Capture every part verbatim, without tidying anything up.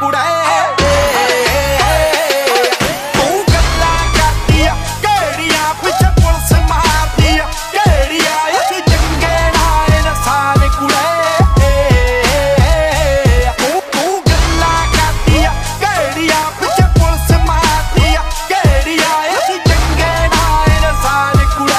कुड़े तू गल्लां करदी आ केड़ियां पिछे पुलिस मारदी आ केड़ियां इस चंगे नाल इंसान कुड़े तू तू गल्लां करदी आ केड़ियां पिछे पुलिस मारदी आ केड़ियां इस चंगे नाल इंसान कुड़े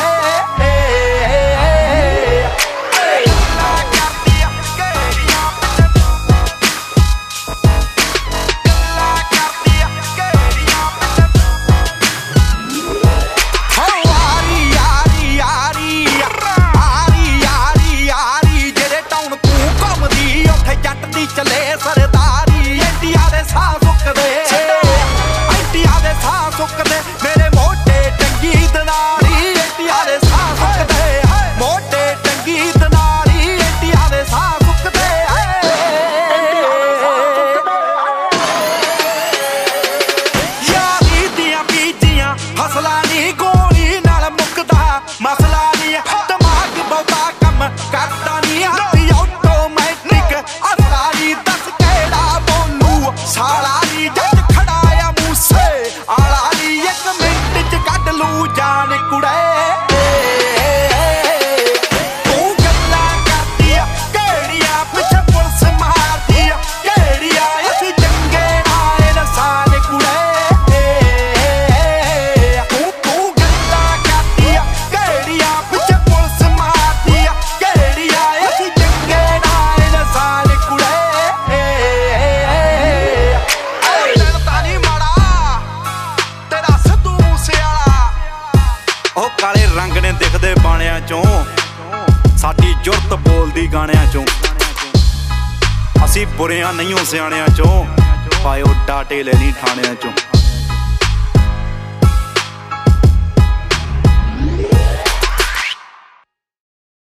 चले सरदारी इंडिया दे साह सुकदे इंडिया दे साह सुकदे मेरे मोटे टंगी दनारी इंडिया दे साह सुकदे मोटे टंगी दनारी इंडिया दे साह सुकदे यारी दियां बीजियां फसलां नी गोली नाल मुकदा मसला नी दिमाग बहुता कम करदा नी साला नी जज खड़ाया मूसे आला नी एक मिनट च कड लू जान कुड़े तू गल्लां करदी आ केड़ियां पिछे पुलिस मारदी आ केड़ियां इस चंगे नाल इंसान कुड़े तू तू गल्लां करदी आ केड़ियां पिछे पुलिस मारदी आ केड़ियां इस चंगे नाल इंसान कुड़े काले रंग ने दिखदे बाणियां चों साडी जुरत बोलदी गाणियां चों असी बुरियां नहीं हो सियाणियां चों पायो डाटे लेनी ठाणियां चों।